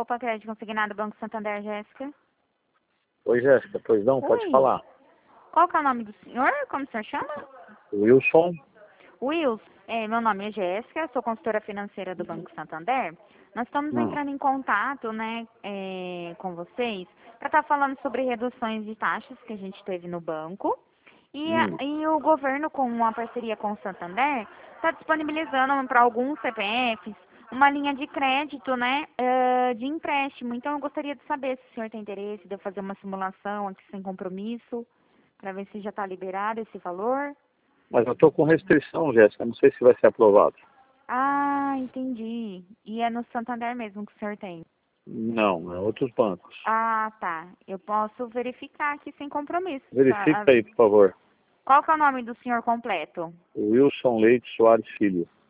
Copa Crédito Consignado Banco Santander, Jéssica. Oi, Jéssica, pois não, pode Oi. falar. Qual que é o nome do senhor? Como o senhor chama? Wilson, Wilson. Meu nome é Jéssica, sou consultora financeira do Banco Santander. Nós estamos entrando em contato, né, com vocês para estar falando sobre reduções de taxas que a gente teve no banco. E o governo, com uma parceria com o Santander, está disponibilizando para alguns CPFs uma linha de crédito, né, de empréstimo. Então, eu gostaria de saber se o senhor tem interesse de eu fazer uma simulação aqui sem compromisso, para ver se já está liberado esse valor. mas eu estou com restrição, Jéssica, não sei se vai ser aprovado. Ah, entendi. E é no Santander mesmo que o senhor tem? Não, é outros bancos. Ah, tá. Eu posso verificar aqui sem compromisso. Verifica aí, por favor. Qual que é o nome do senhor completo? Wilson Leite Soares Filho.